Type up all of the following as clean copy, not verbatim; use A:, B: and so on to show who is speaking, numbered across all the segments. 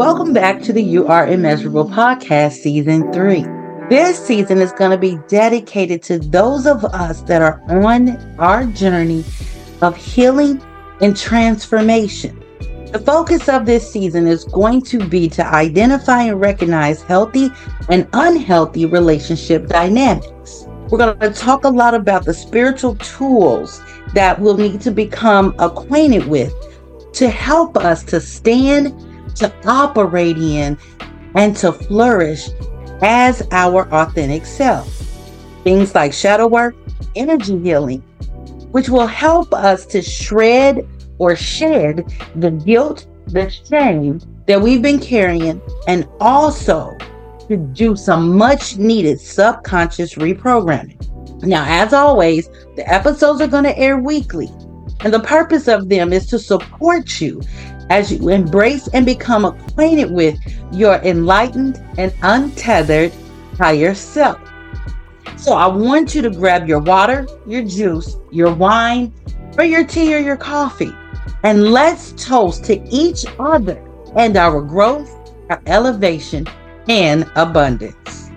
A: Welcome back to the You Are Immeasurable podcast, season 3. This season is going to be dedicated to those of us that are on our journey of healing and transformation. The focus of this season is going to be to identify and recognize healthy and unhealthy relationship dynamics. We're going to talk a lot about the spiritual tools that we'll need to become acquainted with to help us to stand, to operate in, and to flourish as our authentic self. Things like shadow work, energy healing, which will help us to shred or shed the guilt, the shame that we've been carrying, and also to do some much needed subconscious reprogramming. Now, as always, the episodes are going to air weekly, and the purpose of them is to support you as you embrace and become acquainted with your enlightened and untethered higher self. So I want you to grab your water, your juice, your wine, or your tea or your coffee, and let's toast to each other and our growth, our elevation, and abundance.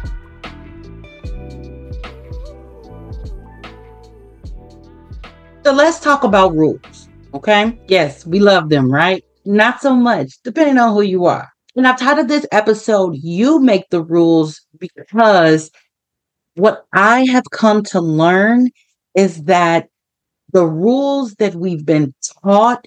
A: So let's talk about rules, okay? Yes, we love them, right? Not so much, depending on who you are. And I've titled this episode, You Make the Rules, because what I have come to learn is that the rules that we've been taught,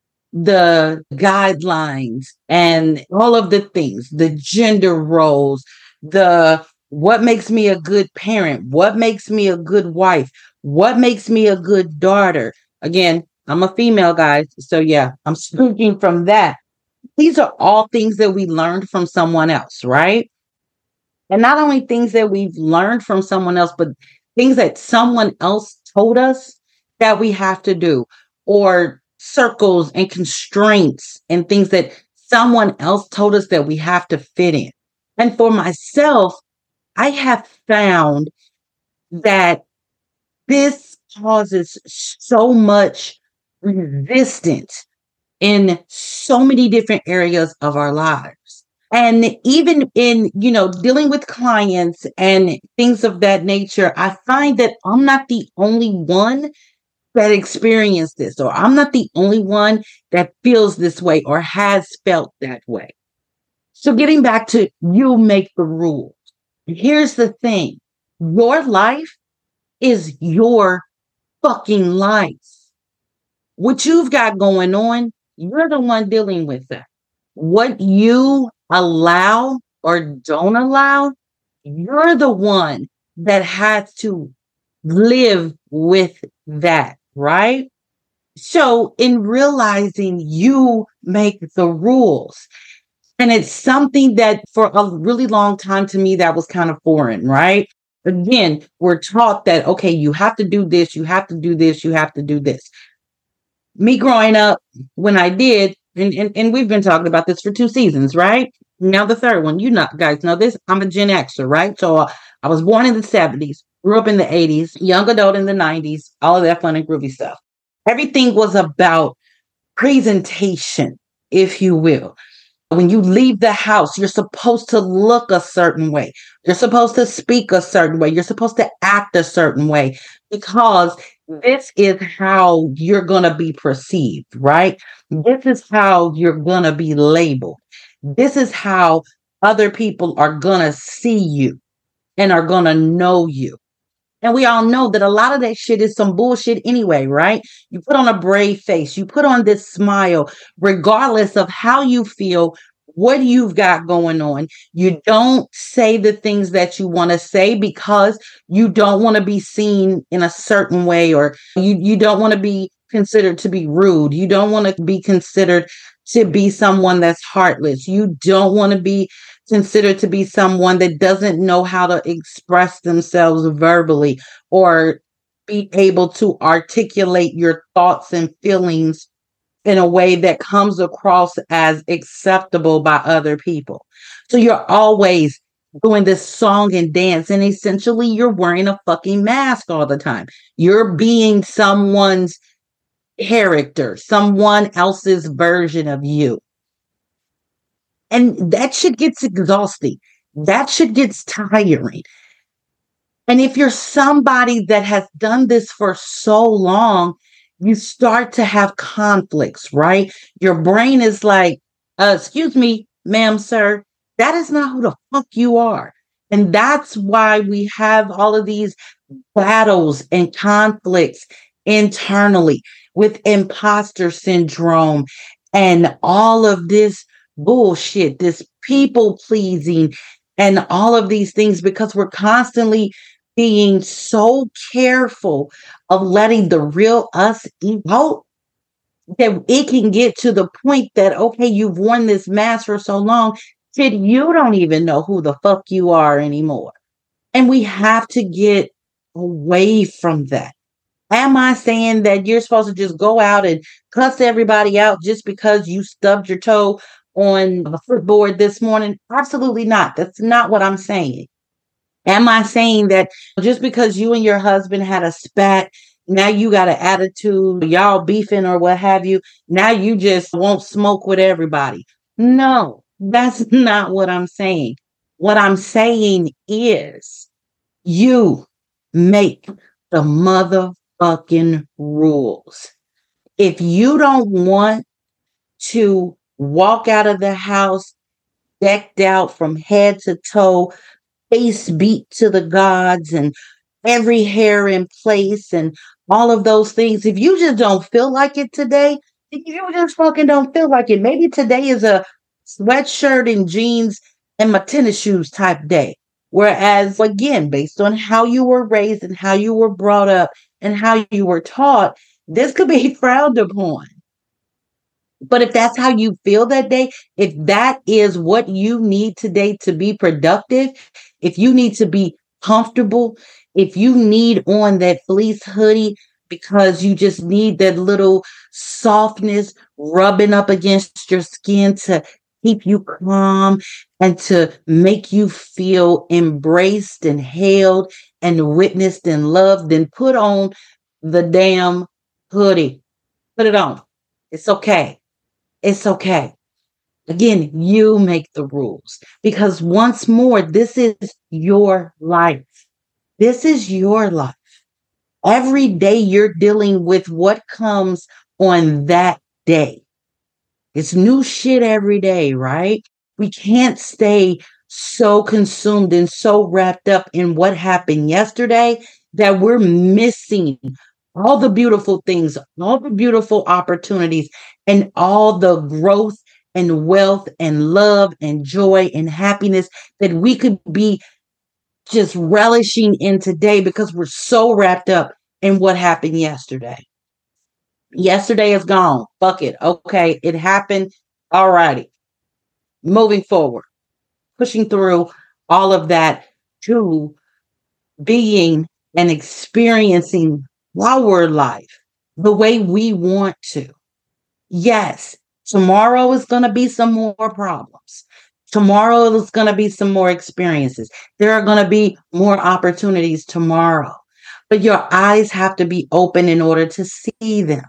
A: the guidelines and all of the things, the gender roles, the what makes me a good parent, what makes me a good wife, what makes me a good daughter. Again, I'm a female, guys. So yeah, I'm speaking from that. These are all things that we learned from someone else, right? And not only things that we've learned from someone else, but things that someone else told us that we have to do, or circles and constraints and things that someone else told us that we have to fit in. And for myself, I have found that this causes so much resistance in so many different areas of our lives. And even in, dealing with clients and things of that nature, I find that I'm not the only one that experienced this, or I'm not the only one that feels this way or has felt that way. So getting back to you make the rules. Here's the thing. Your life is your fucking life. What you've got going on, you're the one dealing with that. What you allow or don't allow, you're the one that has to live with that, right? So in realizing you make the rules, and it's something that for a really long time to me, that was kind of foreign, right? Again, we're taught that, okay, you have to do this, you have to do this, you have to do this. Me growing up, when I did, and we've been talking about this for 2 seasons, right? Now the third one, guys know this, I'm a Gen Xer, right? So I was born in the 70s, grew up in the 80s, young adult in the 90s, all of that fun and groovy stuff. Everything was about presentation, if you will. When you leave the house, you're supposed to look a certain way. You're supposed to speak a certain way. You're supposed to act a certain way, because this is how you're going to be perceived, right? This is how you're going to be labeled. This is how other people are going to see you and are going to know you. And we all know that a lot of that shit is some bullshit anyway, right? You put on a brave face, you put on this smile, regardless of how you feel, what you've got going on. You don't say the things that you want to say because you don't want to be seen in a certain way, or you don't want to be considered to be rude. You don't want to be considered to be someone that's heartless. You don't want to be considered to be someone that doesn't know how to express themselves verbally, or be able to articulate your thoughts and feelings in a way that comes across as acceptable by other people. So you're always doing this song and dance, and essentially you're wearing a fucking mask all the time. You're being someone's character, someone else's version of you. And that shit gets exhausting. That shit gets tiring. And if you're somebody that has done this for so long, you start to have conflicts, right? Your brain is like, excuse me, ma'am, sir, that is not who the fuck you are. And that's why we have all of these battles and conflicts internally with imposter syndrome and all of this bullshit, this people pleasing, and all of these things because we're constantly being so careful of letting the real us out that it can get to the point that, okay, you've worn this mask for so long that you don't even know who the fuck you are anymore. And we have to get away from that. Am I saying that you're supposed to just go out and cuss everybody out just because you stubbed your toe on the footboard this morning? Absolutely not. That's not what I'm saying. Am I saying that just because you and your husband had a spat, now you got an attitude, y'all beefing or what have you, now you just won't smoke with everybody? No, that's not what I'm saying. What I'm saying is you make the motherfucking rules. If you don't want to walk out of the house decked out from head to toe, face beat to the gods, and every hair in place, and all of those things, if you just don't feel like it today, if you just fucking don't feel like it, maybe today is a sweatshirt and jeans and my tennis shoes type day. Whereas, again, based on how you were raised and how you were brought up and how you were taught, this could be frowned upon. But if that's how you feel that day, if that is what you need today to be productive, if you need to be comfortable, if you need on that fleece hoodie because you just need that little softness rubbing up against your skin to keep you calm and to make you feel embraced and held and witnessed and loved, then put on the damn hoodie. Put it on. It's okay. It's okay. Again, you make the rules because once more, this is your life. This is your life. Every day you're dealing with what comes on that day. It's new shit every day, right? We can't stay so consumed and so wrapped up in what happened yesterday that we're missing all the beautiful things, all the beautiful opportunities, and all the growth and wealth and love and joy and happiness that we could be just relishing in today because we're so wrapped up in what happened yesterday. Yesterday is gone. Fuck it. Okay, it happened. All righty. Moving forward, pushing through all of that to being and experiencing our life the way we want to. Yes, tomorrow is going to be some more problems. Tomorrow is going to be some more experiences. There are going to be more opportunities tomorrow. But your eyes have to be open in order to see them.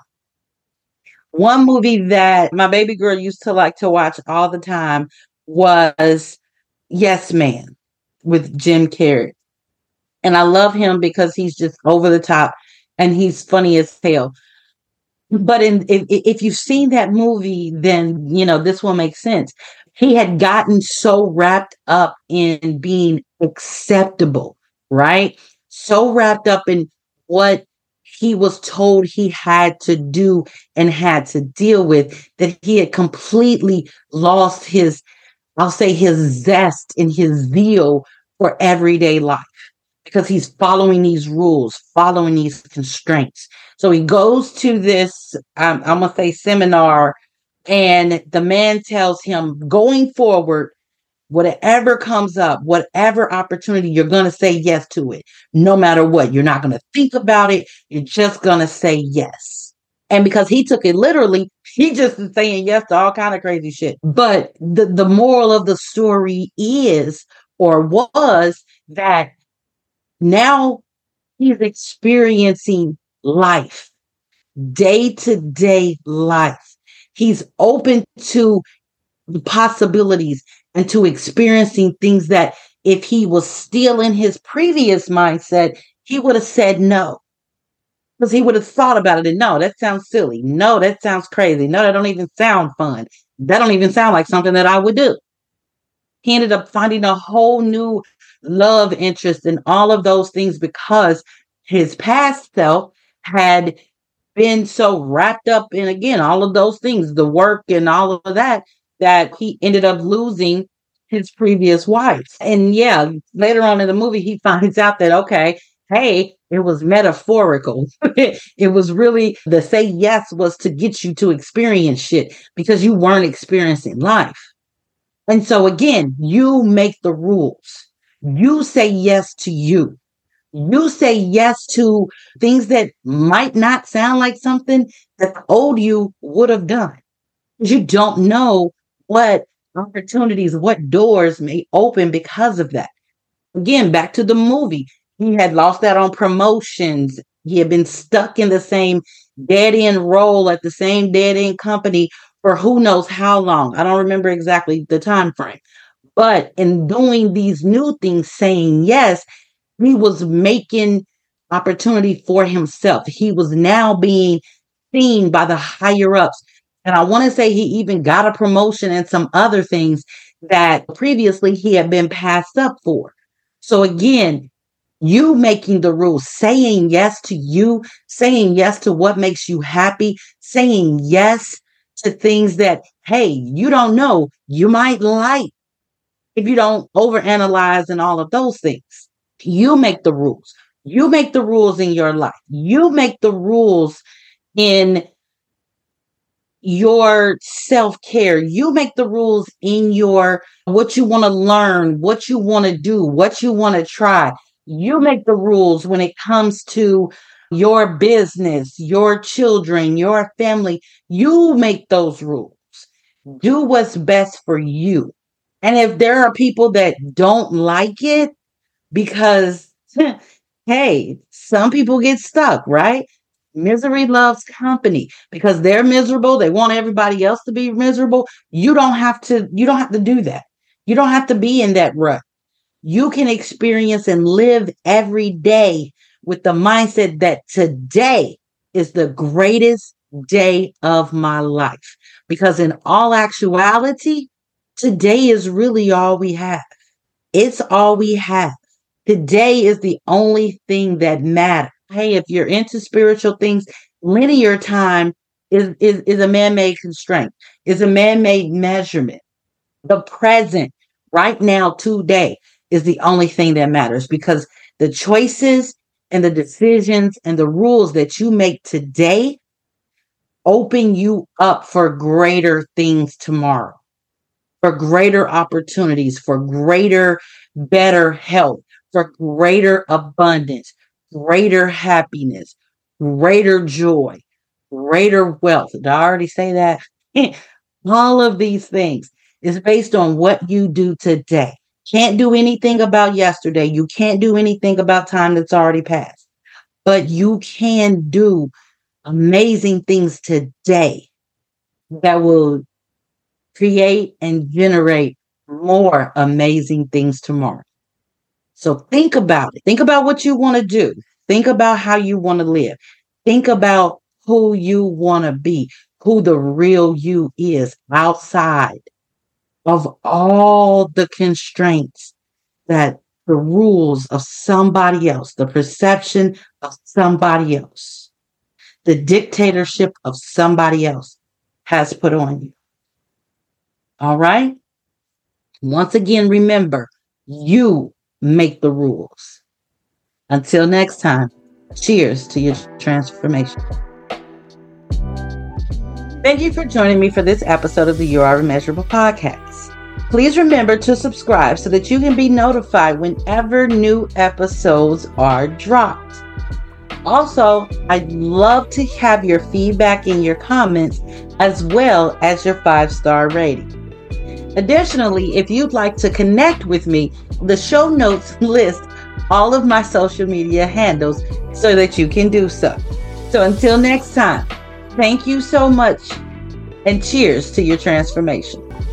A: One movie that my baby girl used to like to watch all the time was Yes Man with Jim Carrey. And I love him because he's just over the top and he's funny as hell. But if you've seen that movie, then you know this will make sense. He had gotten so wrapped up in being acceptable, right? So wrapped up in what he was told he had to do and had to deal with that he had completely lost his, I'll say, his zest and his zeal for everyday life because he's following these rules, following these constraints. So he goes to this, I'm going to say seminar, and the man tells him going forward, whatever comes up, whatever opportunity, you're going to say yes to it, no matter what. You're not going to think about it. You're just going to say yes. And because he took it literally, he just is saying yes to all kind of crazy shit. But the moral of the story is, or was, that now he's experiencing life, day to day life. He's open to the possibilities and to experiencing things that if he was still in his previous mindset, he would have said no. Because he would have thought about it and no, that sounds silly. No, that sounds crazy. No, that don't even sound fun. That don't even sound like something that I would do. He ended up finding a whole new love interest in all of those things because his past self had been so wrapped up in, again, all of those things, the work and all of that, that he ended up losing his previous wife. And yeah, later on in the movie, he finds out that, okay, hey, it was metaphorical. It was really the say yes was to get you to experience shit because you weren't experiencing life. And so again, you make the rules. You say yes to you. You say yes to things that might not sound like something that the old you would have done. You don't know what opportunities, what doors may open because of that. Again, back to the movie. He had lost out on promotions. He had been stuck in the same dead end role at the same dead end company for who knows how long. I don't remember exactly the time frame. But in doing these new things, saying yes, he was making opportunity for himself. He was now being seen by the higher ups. And I want to say he even got a promotion and some other things that previously he had been passed up for. So again, you making the rules, saying yes to you, saying yes to what makes you happy, saying yes to things that, hey, you don't know, you might like if you don't overanalyze and all of those things. You make the rules. You make the rules in your life. You make the rules in your self-care. You make the rules in your what you want to learn, what you want to do, what you want to try. You make the rules when it comes to your business, your children, your family. You make those rules. Do what's best for you. And if there are people that don't like it, because, hey, some people get stuck, right? Misery loves company because they're miserable. They want everybody else to be miserable. You don't have to do that. You don't have to be in that rut. You can experience and live every day with the mindset that today is the greatest day of my life. Because in all actuality, today is really all we have. It's all we have. Today is the only thing that matters. Hey, if you're into spiritual things, linear time is a man-made constraint. It's a man-made measurement. The present, right now, today, is the only thing that matters because the choices and the decisions and the rules that you make today open you up for greater things tomorrow, for greater opportunities, for greater, better health, for greater abundance, greater happiness, greater joy, greater wealth. Did I already say that? All of these things is based on what you do today. Can't do anything about yesterday. You can't do anything about time that's already passed. But you can do amazing things today that will create and generate more amazing things tomorrow. So think about it. Think about what you want to do. Think about how you want to live. Think about who you want to be, who the real you is outside of all the constraints that the rules of somebody else, the perception of somebody else, the dictatorship of somebody else has put on you. All right? Once again, remember, you make the rules. Until next time, cheers to your transformation. Thank you for joining me for this episode of the You Are Immeasurable podcast. Please remember to subscribe so that you can be notified whenever new episodes are dropped. Also, I'd love to have your feedback and your comments as well as your 5-star rating. Additionally, if you'd like to connect with me, the show notes list all of my social media handles so that you can do so. So until next time, thank you so much and cheers to your transformation.